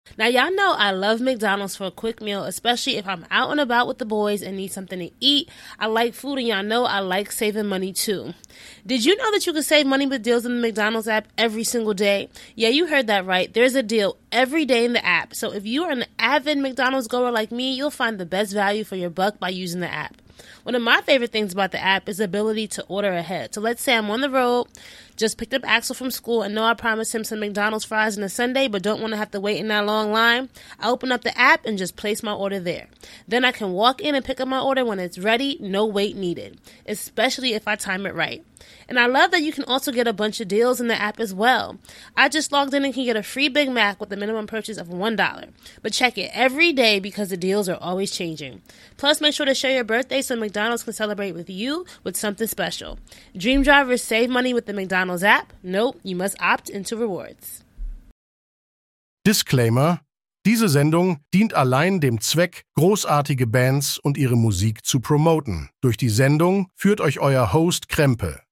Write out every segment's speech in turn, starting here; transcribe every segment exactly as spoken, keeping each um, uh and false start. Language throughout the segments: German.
Now, y'all know I love McDonald's for a quick meal, especially if I'm out and about with the boys and need something to eat. I like food, and y'all know I like saving money, too. Did you know that you can save money with deals in the McDonald's app every single day? Yeah, you heard that right. There's a deal every day in the app. So if you are an avid McDonald's goer like me, you'll find the best value for your buck by using the app. One of my favorite things about the app is the ability to order ahead. So let's say I'm on the road, just picked up Axel from school, and know I promised him some McDonald's fries on a Sunday, but don't want to have to wait in that long line. I open up the app and just place my order there. Then I can walk in and pick up my order when it's ready, no wait needed, especially if I time it right. And I love that you can also get a bunch of deals in the app as well. I just logged in and can get a free Big Mac with a minimum purchase of one dollar. But check it every day because the deals are always changing. Plus, make sure to share your birthday so McDonald's can celebrate with you with something special. Dream drivers save money with the McDonald's app. Nope, you must opt into rewards. Disclaimer: Diese Sendung dient allein dem Zweck, großartige Bands und ihre Musik zu promoten. Durch die Sendung führt euch euer Host Krempe.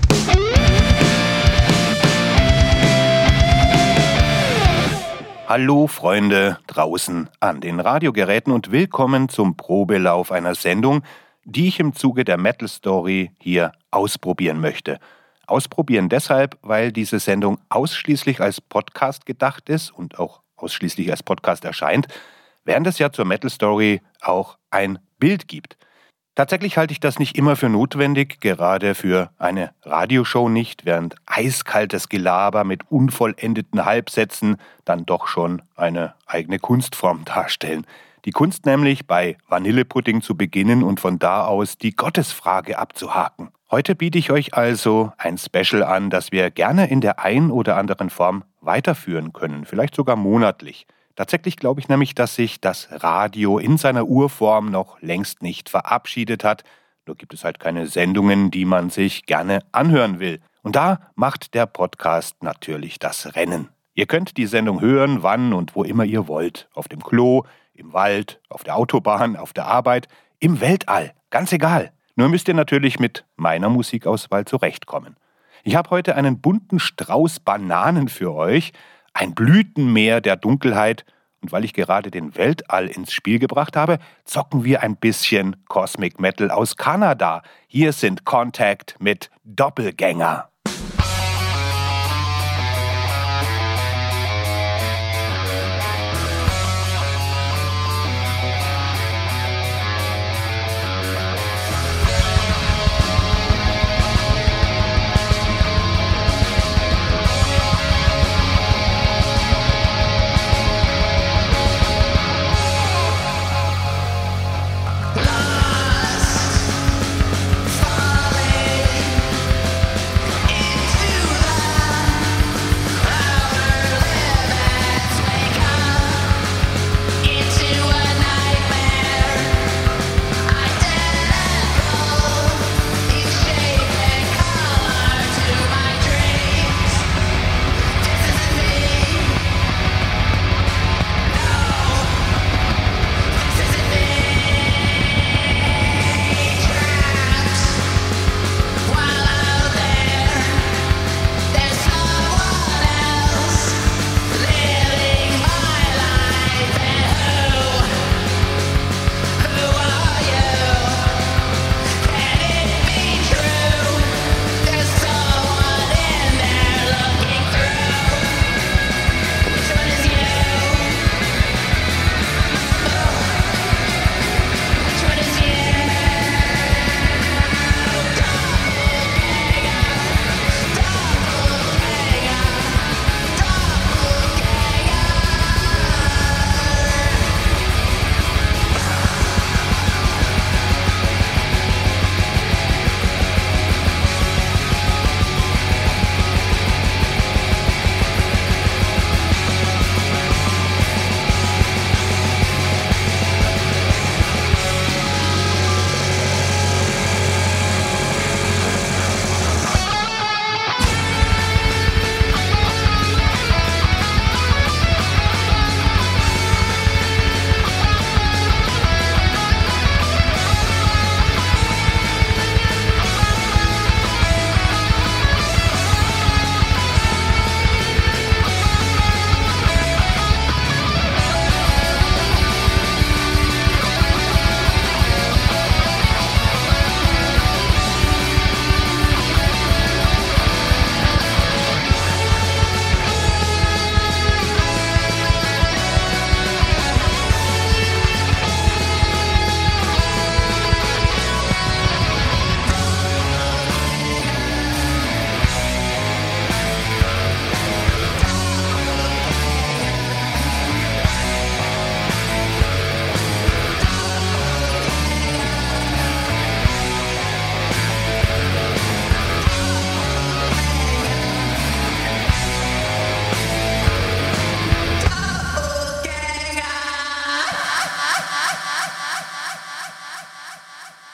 Hallo Freunde draußen an den Radiogeräten und willkommen zum Probelauf einer Sendung, die ich im Zuge der Metal Story hier ausprobieren möchte. Ausprobieren deshalb, weil diese Sendung ausschließlich als Podcast gedacht ist und auch ausschließlich als Podcast erscheint, während es ja zur Metal Story auch ein Bild gibt. Tatsächlich halte ich das nicht immer für notwendig, gerade für eine Radioshow nicht, während eiskaltes Gelaber mit unvollendeten Halbsätzen dann doch schon eine eigene Kunstform darstellen. Die Kunst nämlich, bei Vanillepudding zu beginnen und von da aus die Gottesfrage abzuhaken. Heute biete ich euch also ein Special an, das wir gerne in der ein oder anderen Form weiterführen können, vielleicht sogar monatlich. Tatsächlich glaube ich nämlich, dass sich das Radio in seiner Urform noch längst nicht verabschiedet hat. Nur gibt es halt keine Sendungen, die man sich gerne anhören will. Und da macht der Podcast natürlich das Rennen. Ihr könnt die Sendung hören, wann und wo immer ihr wollt. Auf dem Klo, im Wald, auf der Autobahn, auf der Arbeit, im Weltall. Ganz egal. Nur müsst ihr natürlich mit meiner Musikauswahl zurechtkommen. Ich habe heute einen bunten Strauß Bananen für euch. Ein Blütenmeer der Dunkelheit, und weil ich gerade den Weltall ins Spiel gebracht habe, zocken wir ein bisschen Cosmic Metal aus Kanada. Hier sind Contact mit Doppelgänger. Lost, falling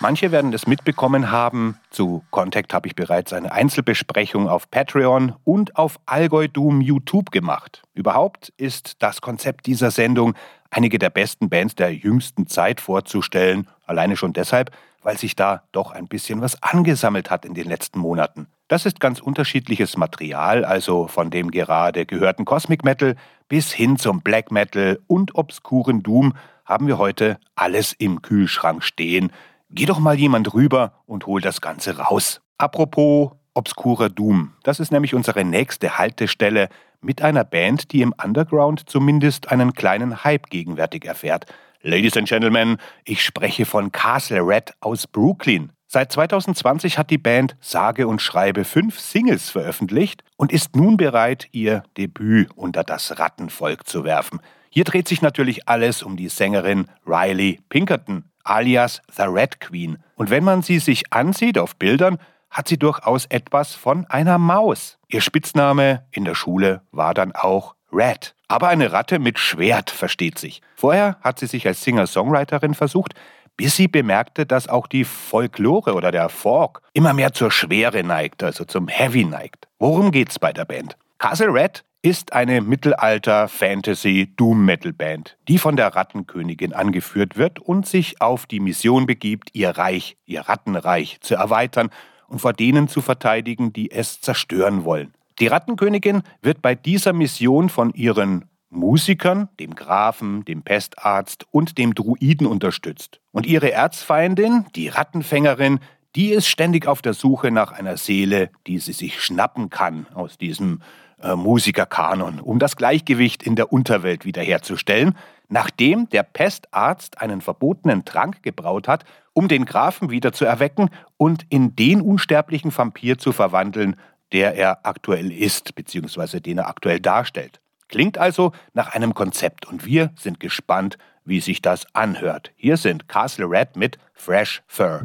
Manche werden es mitbekommen haben. Zu Contact habe ich bereits eine Einzelbesprechung auf Patreon und auf Allgäu Doom YouTube gemacht. Überhaupt ist das Konzept dieser Sendung, einige der besten Bands der jüngsten Zeit vorzustellen. Alleine schon deshalb, weil sich da doch ein bisschen was angesammelt hat in den letzten Monaten. Das ist ganz unterschiedliches Material, also von dem gerade gehörten Cosmic Metal bis hin zum Black Metal und obskuren Doom haben wir heute alles im Kühlschrank stehen. Geh doch mal jemand rüber und hol das Ganze raus. Apropos obskurer Doom, das ist nämlich unsere nächste Haltestelle mit einer Band, die im Underground zumindest einen kleinen Hype gegenwärtig erfährt. Ladies and Gentlemen, ich spreche von Castle Rat aus Brooklyn. Seit zwanzig zwanzig hat die Band sage und schreibe fünf Singles veröffentlicht und ist nun bereit, ihr Debüt unter das Rattenvolk zu werfen. Hier dreht sich natürlich alles um die Sängerin Riley Pinkerton, alias The Rat Queen. Und wenn man sie sich ansieht auf Bildern, hat sie durchaus etwas von einer Maus. Ihr Spitzname in der Schule war dann auch Rat. Aber eine Ratte mit Schwert, versteht sich. Vorher hat sie sich als Singer-Songwriterin versucht, bis sie bemerkte, dass auch die Folklore oder der Folk immer mehr zur Schwere neigt, also zum Heavy neigt. Worum geht's bei der Band? Castle Rat ist eine Mittelalter-Fantasy-Doom-Metal-Band, die von der Rattenkönigin angeführt wird und sich auf die Mission begibt, ihr Reich, ihr Rattenreich zu erweitern und vor denen zu verteidigen, die es zerstören wollen. Die Rattenkönigin wird bei dieser Mission von ihren Musikern, dem Grafen, dem Pestarzt und dem Druiden unterstützt. Und ihre Erzfeindin, die Rattenfängerin, die ist ständig auf der Suche nach einer Seele, die sie sich schnappen kann aus diesem äh, Musikerkanon, um das Gleichgewicht in der Unterwelt wiederherzustellen, nachdem der Pestarzt einen verbotenen Trank gebraut hat, um den Grafen wieder zu erwecken und in den unsterblichen Vampir zu verwandeln, der er aktuell ist, beziehungsweise den er aktuell darstellt. Klingt also nach einem Konzept und wir sind gespannt, wie sich das anhört. Hier sind Castle Rat mit Fresh Fur.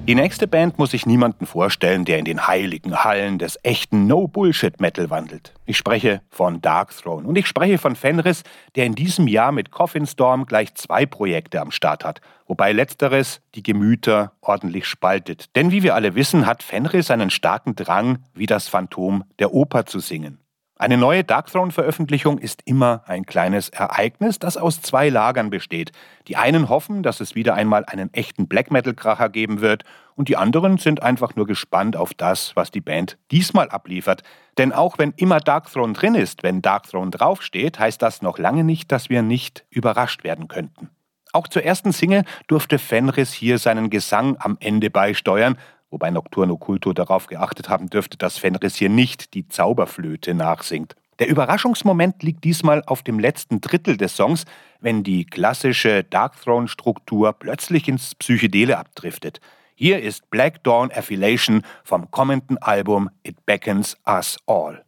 Die nächste Band muss sich niemanden vorstellen, der in den heiligen Hallen des echten No-Bullshit-Metal wandelt. Ich spreche von Darkthrone und ich spreche von Fenris, der in diesem Jahr mit Coffin Storm gleich zwei Projekte am Start hat, wobei letzteres die Gemüter ordentlich spaltet. Denn wie wir alle wissen, hat Fenris einen starken Drang, wie das Phantom der Oper zu singen. Eine neue Darkthrone-Veröffentlichung ist immer ein kleines Ereignis, das aus zwei Lagern besteht. Die einen hoffen, dass es wieder einmal einen echten Black-Metal-Kracher geben wird und die anderen sind einfach nur gespannt auf das, was die Band diesmal abliefert. Denn auch wenn immer Darkthrone drin ist, wenn Darkthrone draufsteht, heißt das noch lange nicht, dass wir nicht überrascht werden könnten. Auch zur ersten Single durfte Fenris hier seinen Gesang am Ende beisteuern, wobei Nocturno Culto darauf geachtet haben dürfte, dass Fenris hier nicht die Zauberflöte nachsingt. Der Überraschungsmoment liegt diesmal auf dem letzten Drittel des Songs, wenn die klassische Darkthrone-Struktur plötzlich ins Psychedele abdriftet. Hier ist Black Dawn Affiliation vom kommenden Album It Beckons Us All.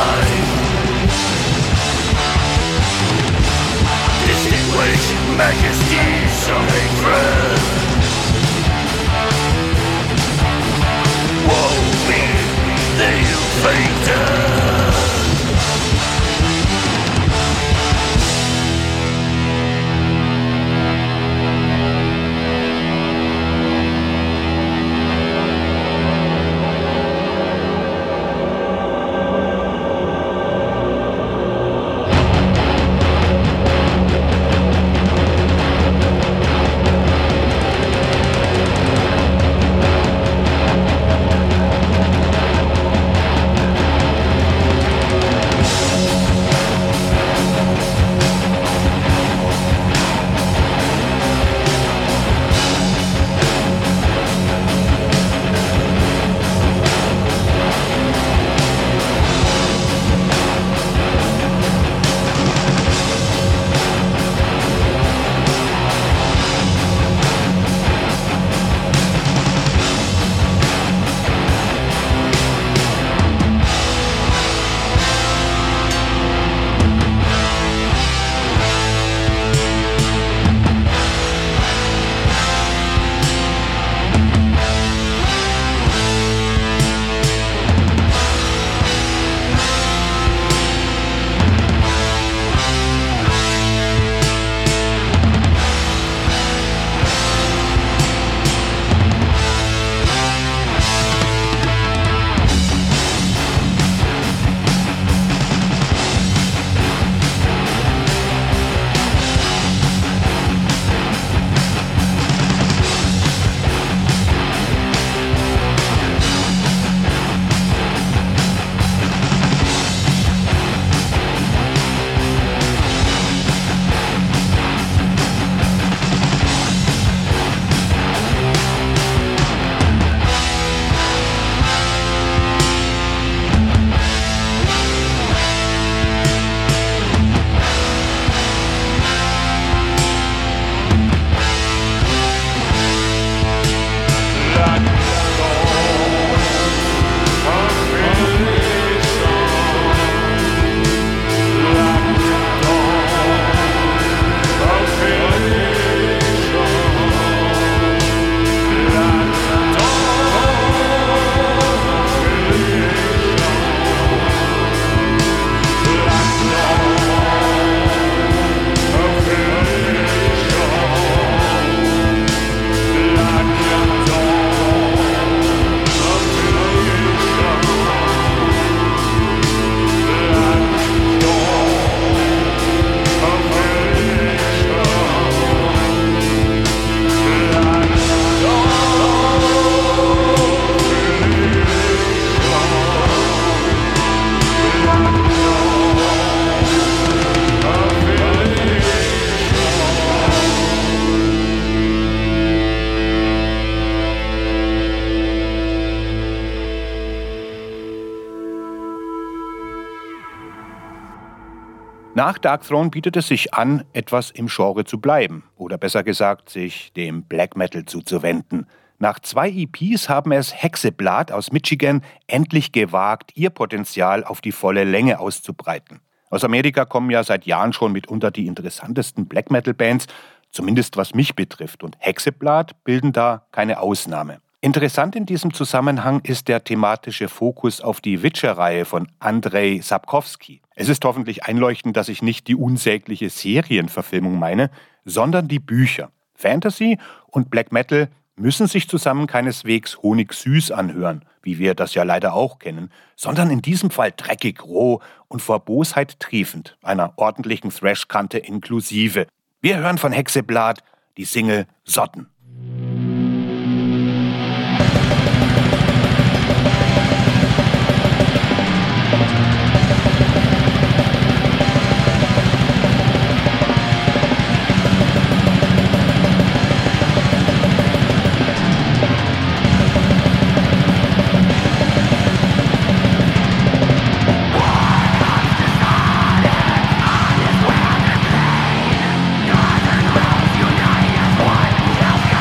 Majesty. Nach Dark Throne bietet es sich an, etwas im Genre zu bleiben. Oder besser gesagt, sich dem Black Metal zuzuwenden. Nach zwei E Ps haben es Hexeblad aus Michigan endlich gewagt, ihr Potenzial auf die volle Länge auszubreiten. Aus Amerika kommen ja seit Jahren schon mitunter die interessantesten Black Metal Bands, zumindest was mich betrifft. Und Hexeblad bilden da keine Ausnahme. Interessant in diesem Zusammenhang ist der thematische Fokus auf die Witcher-Reihe von Andrei Sapkowski. Es ist hoffentlich einleuchtend, dass ich nicht die unsägliche Serienverfilmung meine, sondern die Bücher. Fantasy und Black Metal müssen sich zusammen keineswegs honigsüß anhören, wie wir das ja leider auch kennen, sondern in diesem Fall dreckig, roh und vor Bosheit triefend, einer ordentlichen Thrash-Kante inklusive. Wir hören von Hexeblad die Single Sotten. United, one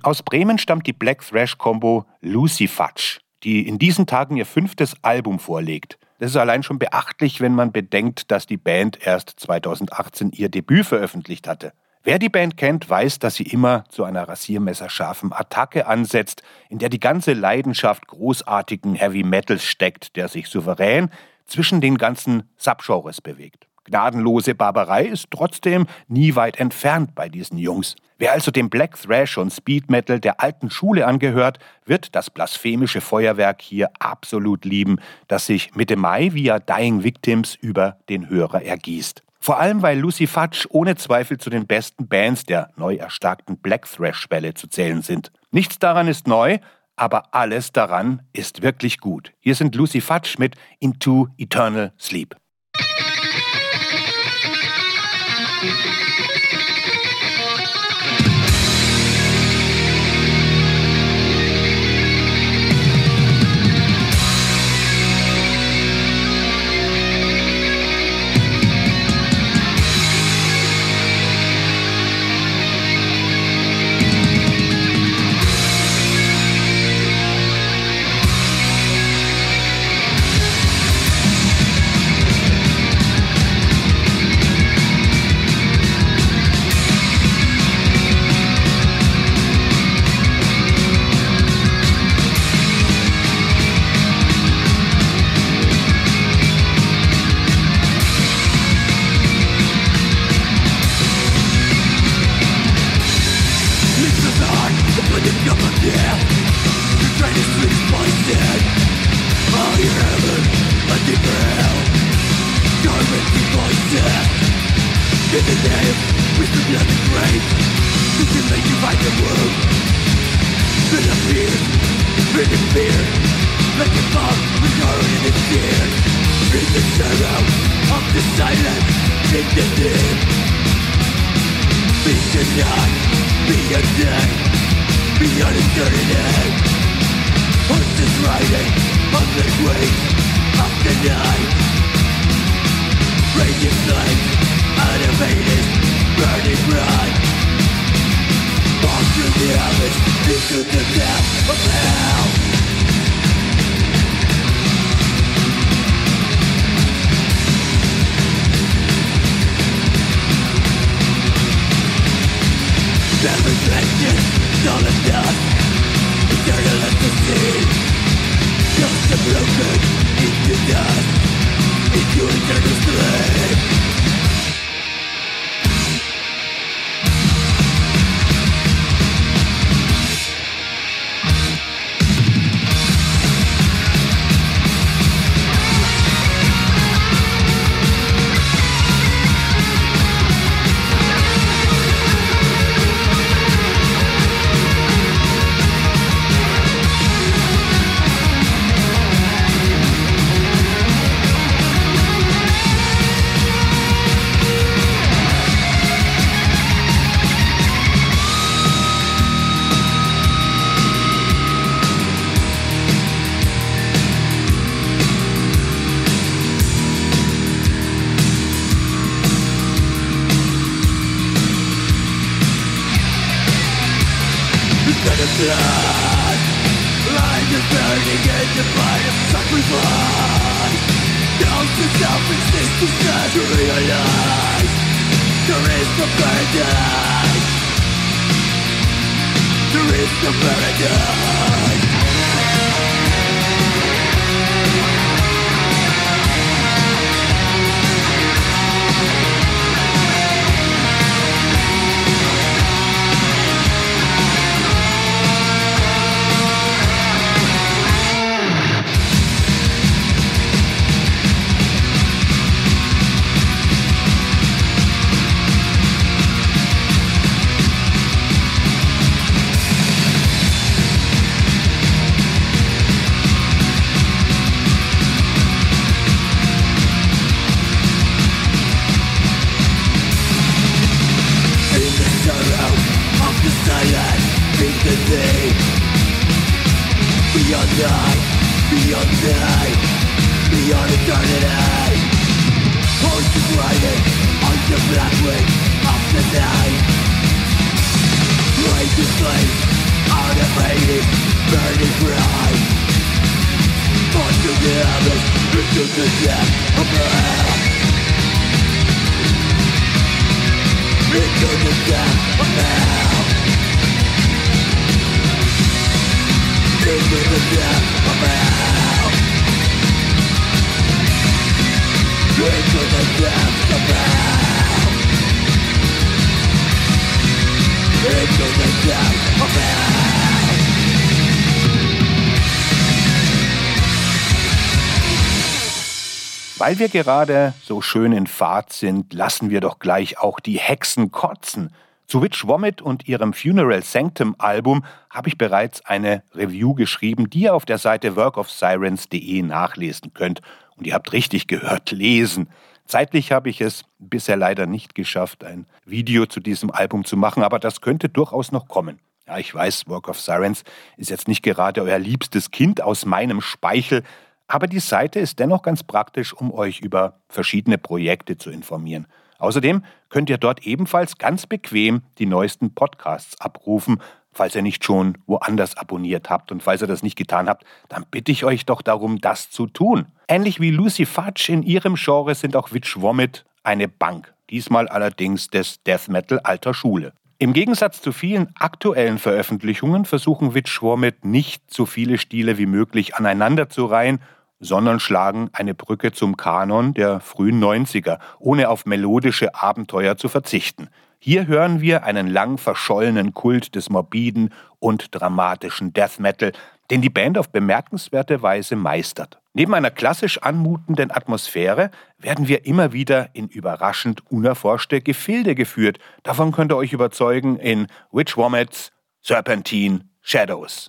Aus Bremen stammt die Black Thrash-Combo Lucy Fudge, die in diesen Tagen ihr fünftes Album vorlegt. Das ist allein schon beachtlich, wenn man bedenkt, dass die Band erst zweitausendachtzehn ihr Debüt veröffentlicht hatte. Wer die Band kennt, weiß, dass sie immer zu einer rasiermesserscharfen Attacke ansetzt, in der die ganze Leidenschaft großartigen Heavy Metals steckt, der sich souverän zwischen den ganzen Subgenres bewegt. Gnadenlose Barbarei ist trotzdem nie weit entfernt bei diesen Jungs. Wer also dem Black Thrash und Speed Metal der alten Schule angehört, wird das blasphemische Feuerwerk hier absolut lieben, das sich Mitte Mai via Dying Victims über den Hörer ergießt. Vor allem, weil Lucy Fudge ohne Zweifel zu den besten Bands der neu erstarkten Black Thrash-Welle zu zählen sind. Nichts daran ist neu, aber alles daran ist wirklich gut. Hier sind Lucy Fudge mit Into Eternal Sleep. Black wing of the night. Raise the flame Unafraid, burning bright. Born to the abyss, into the depth of hell. Into the depth of hell. Into the depth of hell. Into the depth of hell. Into the depth of hell. Weil wir gerade so schön in Fahrt sind, lassen wir doch gleich auch die Hexen kotzen. Zu Witch Vomit und ihrem Funeral Sanctum Album habe ich bereits eine Review geschrieben, die ihr auf der Seite work of sirens punkt de nachlesen könnt. Und ihr habt richtig gehört, lesen. Zeitlich habe ich es bisher leider nicht geschafft, ein Video zu diesem Album zu machen, aber das könnte durchaus noch kommen. Ja, ich weiß, Work of Sirens ist jetzt nicht gerade euer liebstes Kind aus meinem Speichel, aber die Seite ist dennoch ganz praktisch, um euch über verschiedene Projekte zu informieren. Außerdem könnt ihr dort ebenfalls ganz bequem die neuesten Podcasts abrufen, falls ihr nicht schon woanders abonniert habt. Und falls ihr das nicht getan habt, dann bitte ich euch doch darum, das zu tun. Ähnlich wie Lucy Fudge in ihrem Genre sind auch Witch Vomit eine Bank. Diesmal allerdings des Death Metal alter Schule. Im Gegensatz zu vielen aktuellen Veröffentlichungen versuchen Witch Vomit nicht so viele Stile wie möglich aneinander zu reihen, sondern schlagen eine Brücke zum Kanon der frühen neunziger, ohne auf melodische Abenteuer zu verzichten. Hier hören wir einen lang verschollenen Kult des morbiden und dramatischen Death Metal, den die Band auf bemerkenswerte Weise meistert. Neben einer klassisch anmutenden Atmosphäre werden wir immer wieder in überraschend unerforschte Gefilde geführt. Davon könnt ihr euch überzeugen in Witch Vomits Serpentine Shadows.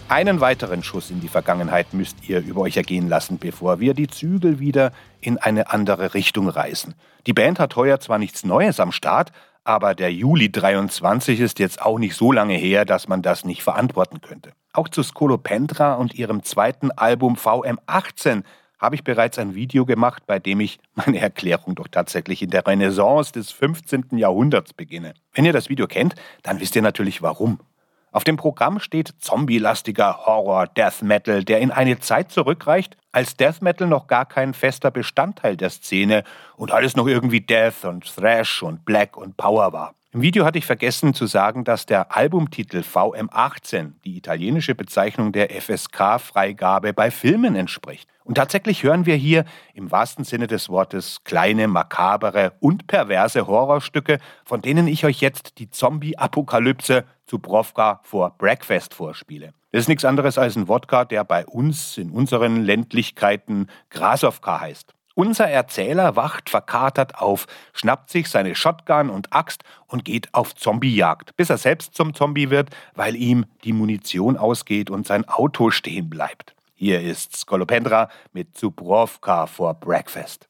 Einen weiteren Schuss in die Vergangenheit müsst ihr über euch ergehen lassen, bevor wir die Zügel wieder in eine andere Richtung reißen. Die Band hat heuer zwar nichts Neues am Start, aber der Juli dreiundzwanzig ist jetzt auch nicht so lange her, dass man das nicht verantworten könnte. Auch zu Scolopendra und ihrem zweiten Album V M achtzehn habe ich bereits ein Video gemacht, bei dem ich meine Erklärung doch tatsächlich in der Renaissance des fünfzehnten Jahrhunderts beginne. Wenn ihr das Video kennt, dann wisst ihr natürlich warum. Auf dem Programm steht zombielastiger Horror Death Metal, der in eine Zeit zurückreicht, als Death Metal noch gar kein fester Bestandteil der Szene und alles noch irgendwie Death und Thrash und Black und Power war. Im Video hatte ich vergessen zu sagen, dass der Albumtitel V M achtzehn die italienische Bezeichnung der F S K-Freigabe bei Filmen entspricht. Und tatsächlich hören wir hier im wahrsten Sinne des Wortes kleine, makabere und perverse Horrorstücke, von denen ich euch jetzt die Zombie-Apokalypse Zubrovka for Breakfast vorspiele. Das ist nichts anderes als ein Wodka, der bei uns in unseren Ländlichkeiten Grasovka heißt. Unser Erzähler wacht verkatert auf, schnappt sich seine Shotgun und Axt und geht auf Zombiejagd, bis er selbst zum Zombie wird, weil ihm die Munition ausgeht und sein Auto stehen bleibt. Hier ist Scolopendra mit Zubrovka for Breakfast.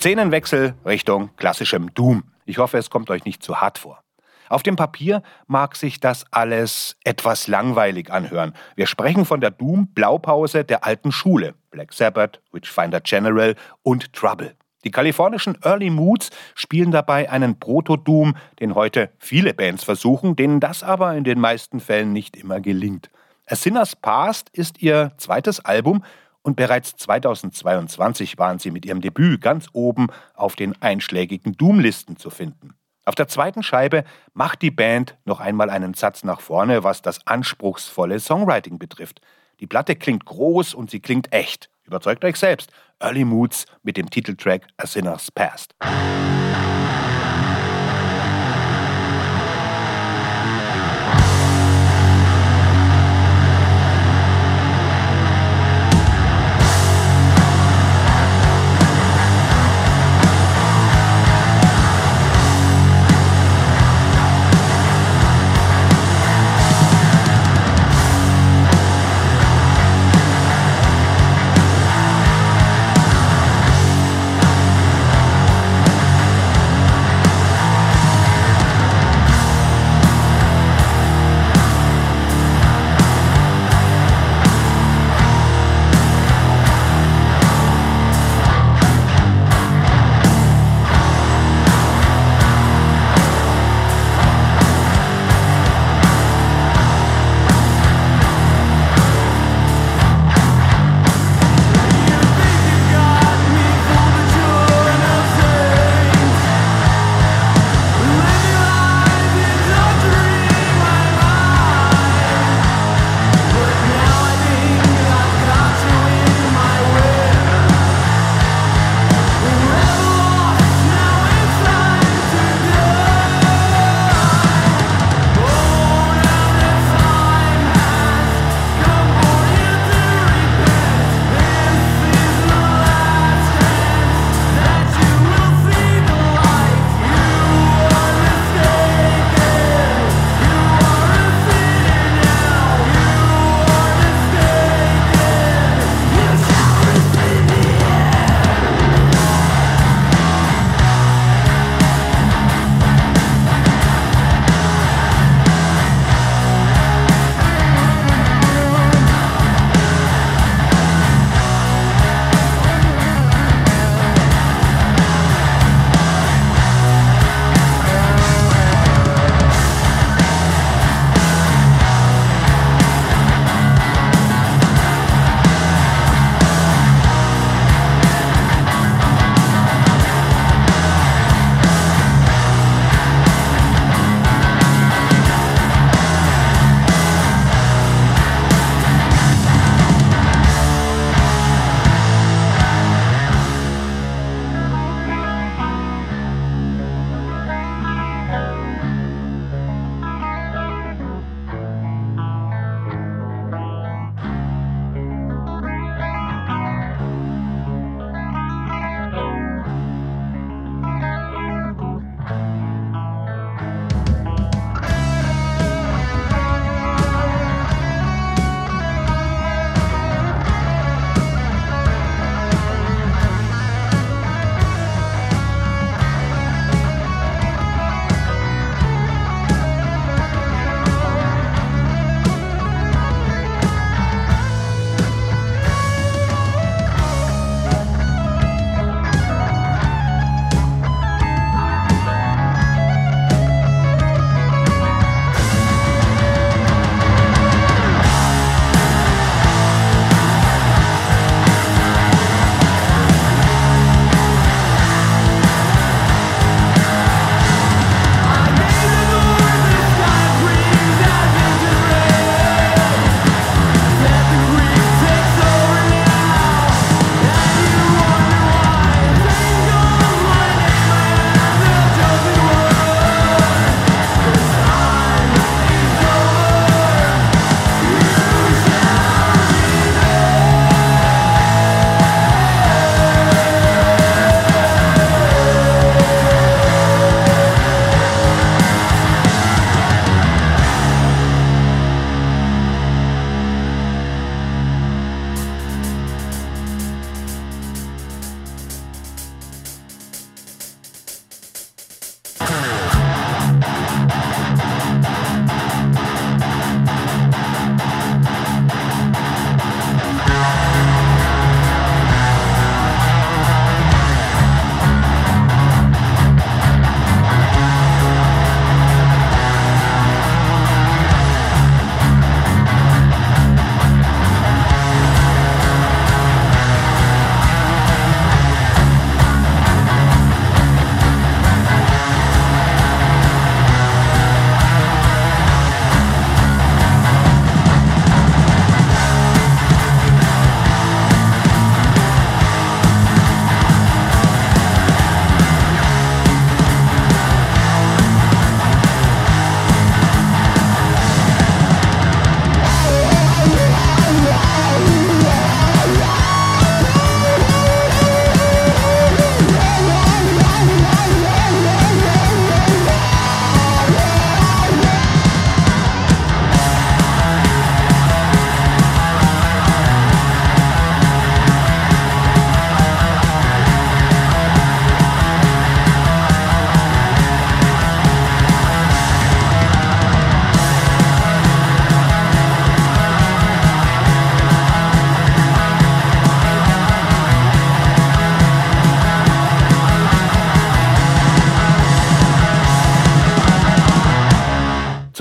Szenenwechsel Richtung klassischem Doom. Ich hoffe, es kommt euch nicht zu hart vor. Auf dem Papier mag sich das alles etwas langweilig anhören. Wir sprechen von der Doom-Blaupause der alten Schule. Black Sabbath, Witchfinder General und Trouble. Die kalifornischen Early Moods spielen dabei einen Proto-Doom, den heute viele Bands versuchen, denen das aber in den meisten Fällen nicht immer gelingt. A Sinner's Past ist ihr zweites Album und bereits zweitausendzweiundzwanzig waren sie mit ihrem Debüt ganz oben auf den einschlägigen Doom-Listen zu finden. Auf der zweiten Scheibe macht die Band noch einmal einen Satz nach vorne, was das anspruchsvolle Songwriting betrifft. Die Platte klingt groß und sie klingt echt. Überzeugt euch selbst. Early Moods mit dem Titeltrack A Sinner's Past.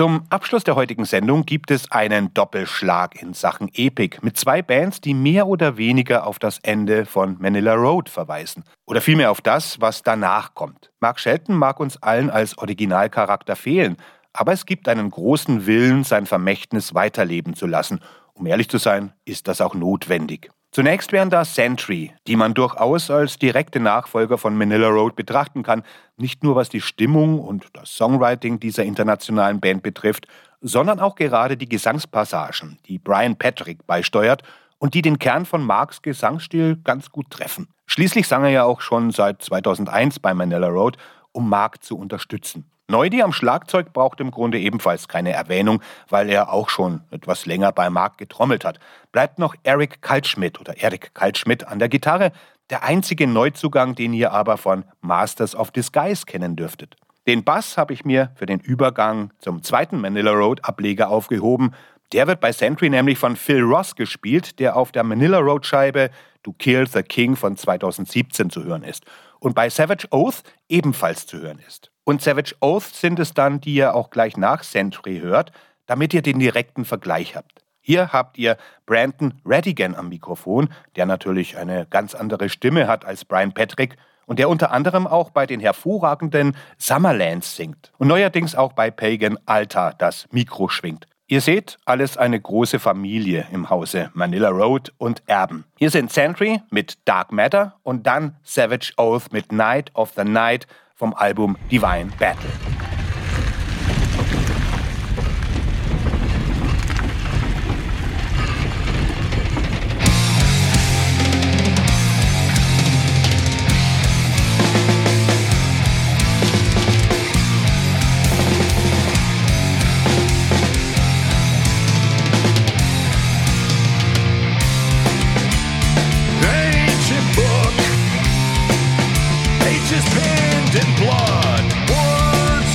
Zum Abschluss der heutigen Sendung gibt es einen Doppelschlag in Sachen Epik mit zwei Bands, die mehr oder weniger auf das Ende von Manilla Road verweisen. Oder vielmehr auf das, was danach kommt. Mark Shelton mag uns allen als Originalcharakter fehlen, aber es gibt einen großen Willen, sein Vermächtnis weiterleben zu lassen. Um ehrlich zu sein, ist das auch notwendig. Zunächst wären da Sentry, die man durchaus als direkte Nachfolger von Manilla Road betrachten kann, nicht nur was die Stimmung und das Songwriting dieser internationalen Band betrifft, sondern auch gerade die Gesangspassagen, die Brian Patrick beisteuert und die den Kern von Marks Gesangsstil ganz gut treffen. Schließlich sang er ja auch schon seit zweitausendeins bei Manilla Road, um Mark zu unterstützen. Neudi am Schlagzeug braucht im Grunde ebenfalls keine Erwähnung, weil er auch schon etwas länger bei Mark getrommelt hat. Bleibt noch Eric Kaltschmidt oder Eric Kaltschmidt an der Gitarre, der einzige Neuzugang, den ihr aber von Masters of Disguise kennen dürftet. Den Bass habe ich mir für den Übergang zum zweiten Manilla Road Ableger aufgehoben. Der wird bei Sentry nämlich von Phil Ross gespielt, der auf der Manilla Road Scheibe To Kill the King von zweitausendsiebzehn zu hören ist und bei Savage Oath ebenfalls zu hören ist. Und Savage Oath sind es dann, die ihr auch gleich nach Sentry hört, damit ihr den direkten Vergleich habt. Hier habt ihr Brandon Radigan am Mikrofon, der natürlich eine ganz andere Stimme hat als Brian Patrick und der unter anderem auch bei den hervorragenden Summerlands singt und neuerdings auch bei Pagan Altar das Mikro schwingt. Ihr seht, alles eine große Familie im Hause Manilla Road und Erben. Hier sind Sentry mit Dark Matter und dann Savage Oath mit Night of the Night vom Album Divine Battle. Ancient book, pages penned in blood, words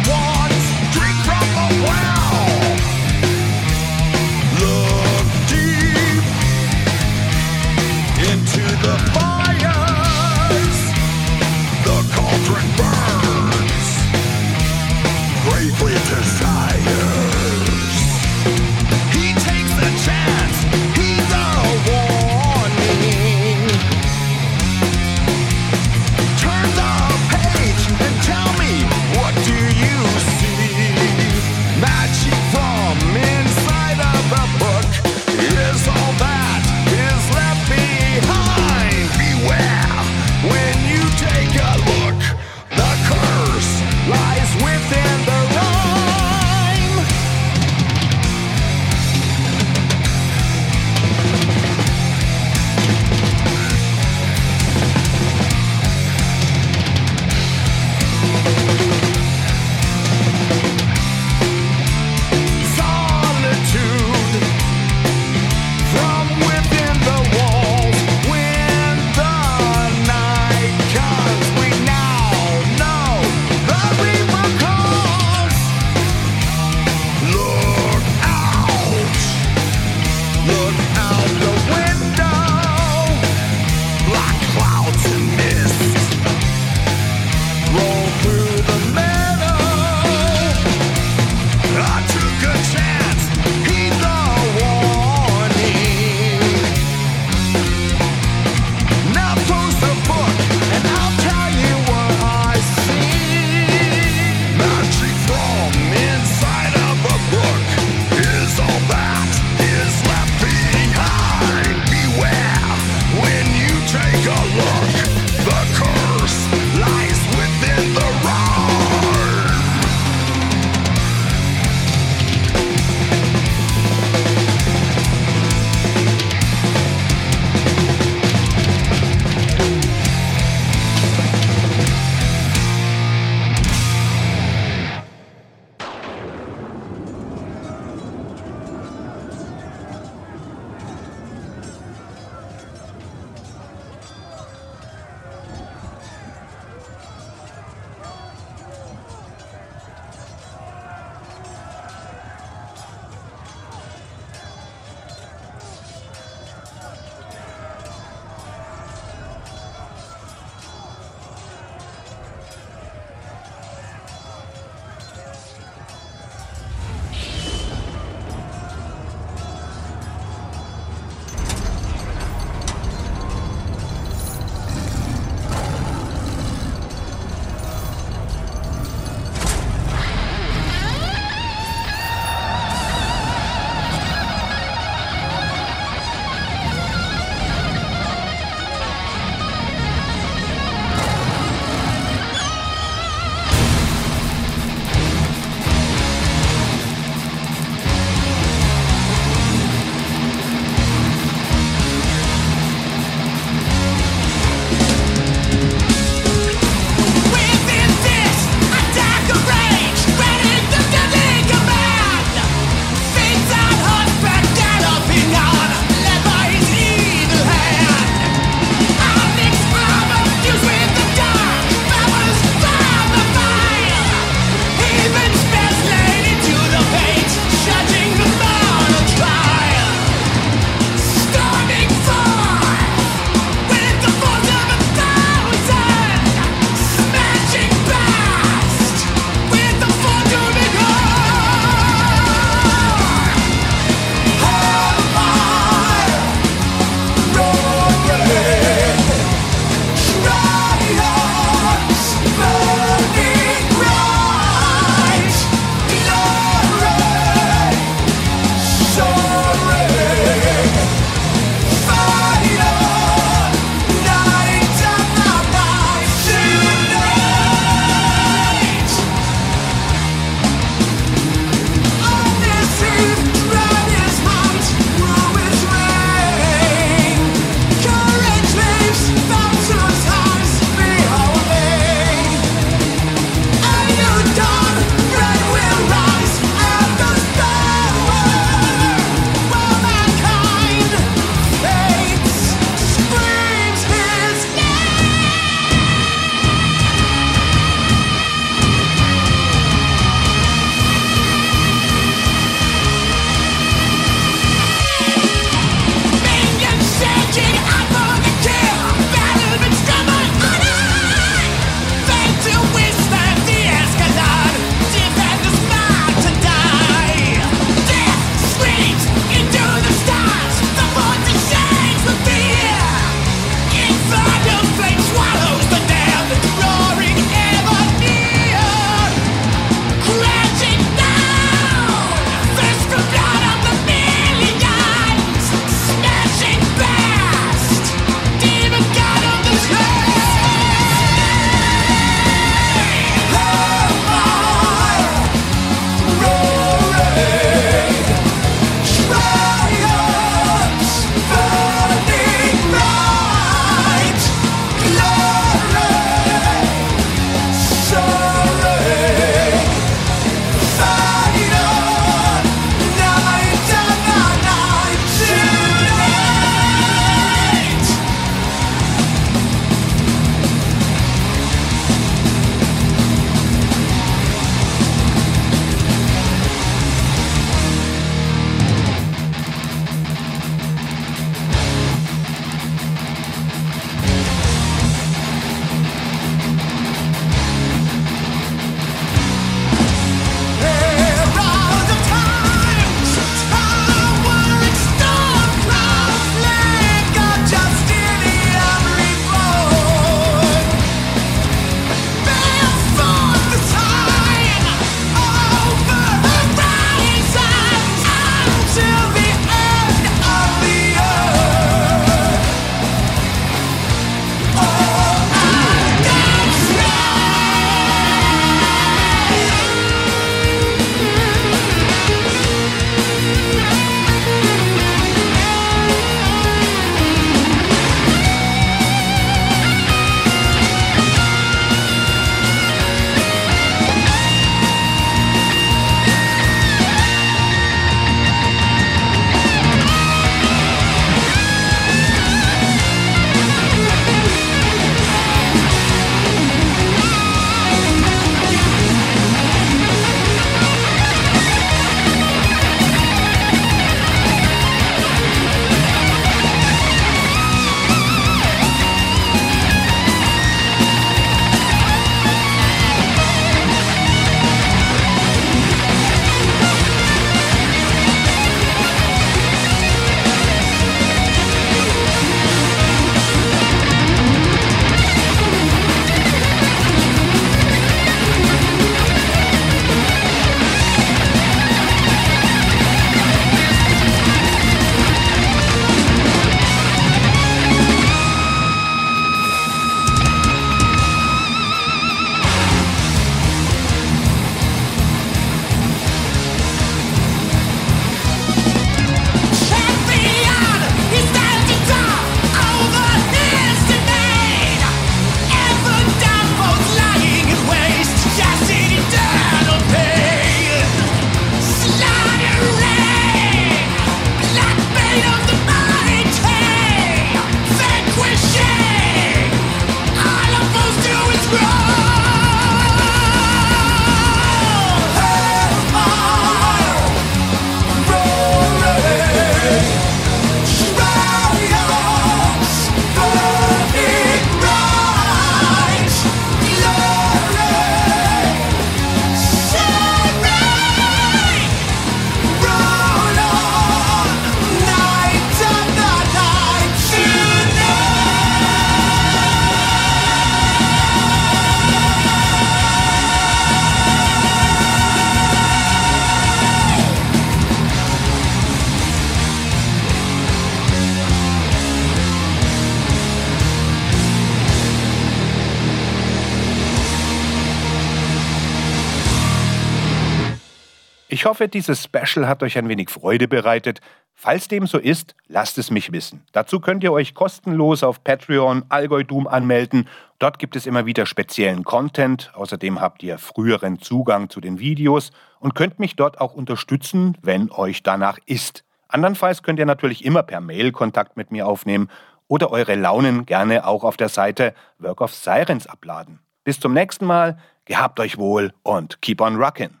Ich hoffe, dieses Special hat euch ein wenig Freude bereitet. Falls dem so ist, lasst es mich wissen. Dazu könnt ihr euch kostenlos auf Patreon Allgäu Doom anmelden. Dort gibt es immer wieder speziellen Content. Außerdem habt ihr früheren Zugang zu den Videos und könnt mich dort auch unterstützen, wenn euch danach ist. Andernfalls könnt ihr natürlich immer per Mail Kontakt mit mir aufnehmen oder eure Launen gerne auch auf der Seite Work of Sirens abladen. Bis zum nächsten Mal, gehabt euch wohl und keep on rockin'.